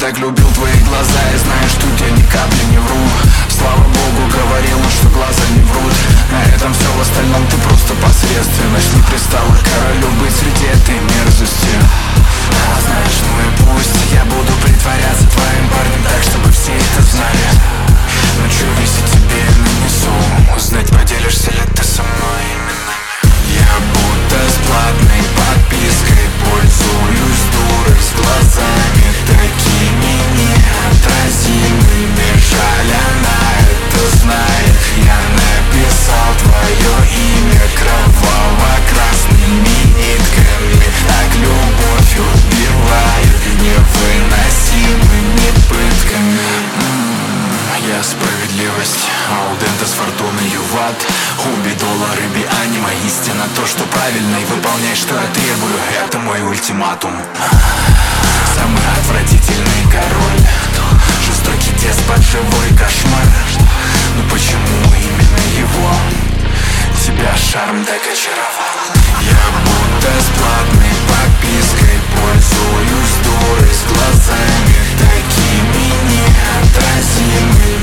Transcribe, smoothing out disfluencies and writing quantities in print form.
так любил твои глаза и знаешь, тут я ни капли не вру. Слава богу, говорила, что глаза не врут. На этом все, в остальном ты просто посредственность. Не пристала королю быть среди этой мерзости. Знаешь, ну и пусть я буду притворяться твоим парнем так, чтобы все это знали. Но чё, если тебе нанесу, узнать, поделишься ли ты со мной именами. Я будто с платной подпиской пользуюсь дурой с глазами такими неотразимыми. Жаль, она это знает. Я написал твое имя кроваво-красными нитками. Так любовь убивает невыносимыми пытками. Я справедливость, аудента с фортуной юват. Уби доллары, би анима, истина то, что правильно. И выполняй, что я требую, это мой ультиматум. Самый отвратительный король, жестокий деспот, живой кошмар. Ну почему именно его? Тебя шарм так очаровал. Я будто с платной подпиской пользуюсь дурой с глазами такими неотразимыми.